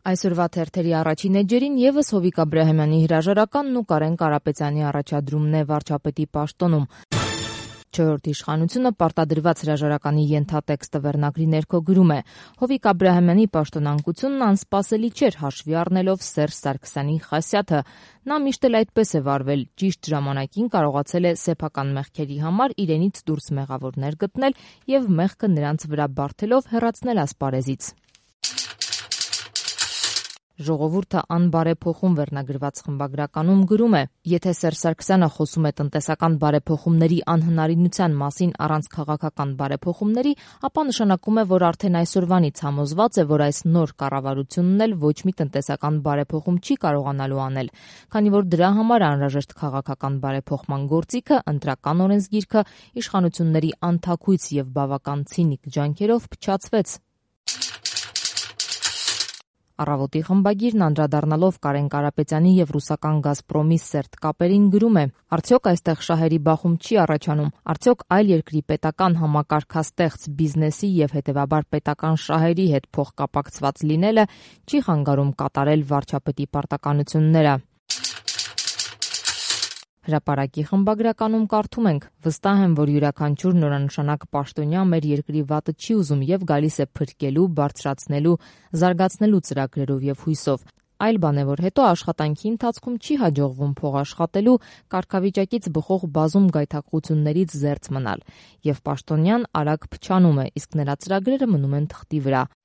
Այսօրվա թերթերի առաջին էջերին եւս Հովիկ Աբրահամյանի հրաժարականն ու Կարեն Կարապետյանի առաջադրումն է վարչապետի պաշտոնում։ Չորրորդ իշխանությունը պարտադրված հրաժարականի ենթատեքստը վերնագրի ներքո գրում է. Հովիկ Աբրահամյանի պաշտոնանկությունն անսպասելի չէր հաշվի առնելով Սերժ Սարգսյանի խասյաթը։ Նա միշտ էլ այդպես է վարվել, ճիշտ ժամանակին կարողացել է սեփական մեղքերի համար իրենից դուրս մեղավորներ գտնել եւ մեղքը նրանց վրա բարթելով հեռացնել ասպարեզից։ Ժողովուրդը անբարեփոխում վերնագրված խմբագրականում գրում է. եթե Սերժ Սարգսյանը խոսում է տնտեսական բարեփոխումների անհնարինության մասին առանց քաղաքական բարեփոխումների, ապա նշանակում է, որ արդեն այսօրվանից համոզված է, որ այս նոր կառավարությունն էլ ոչ մի տնտեսական բարեփոխում չի կարողանալու անել, քանի որ դրա համար անհրաժեշտ քաղաքական բարեփոխման գործիքը, ընտրական օրենսգիրքը իշխանությունների անթաքույց եւ բավական ցինիկ ջանքերով փչացվեց։ Առավոտի խմբագիրն անդրադառնալով Կարեն Կարապետյանի եւ ռուսական «Գազպրոմի» սերտ կապերին գրում է. արդյոք այստեղ շահերի բախում չի առաջանում, արդյոք այլ երկրի պետական համակարգաստեղծ բիզնեսի եւ հետեւաբար պետական շահերի հետ փոխկապակցված լինելը չի խանգարում կատարել վարչապետի պարտականությունները։ Հրապարակի խմբագրականում կարդում ենք. վստահ եմ, որ յուրաքանչյուր նորանշանակ պաշտոնյա մեր երկրի վատը չի ուզում եւ գալիս է փրկելու, բարձրացնելու, զարգացնելու ծրագրերով եւ հույսով։ Այլ բան է, որ հետո աշխատանքի ընթացքում չի հաջողվում փոխաշխատելու, կարգավիճակից բխող բազում գայթակղություններից զերծ մնալ, եւ պաշտոնյան արագ փչանում է, իսկ նրա ծրագրերը մնում են թղթի վրա։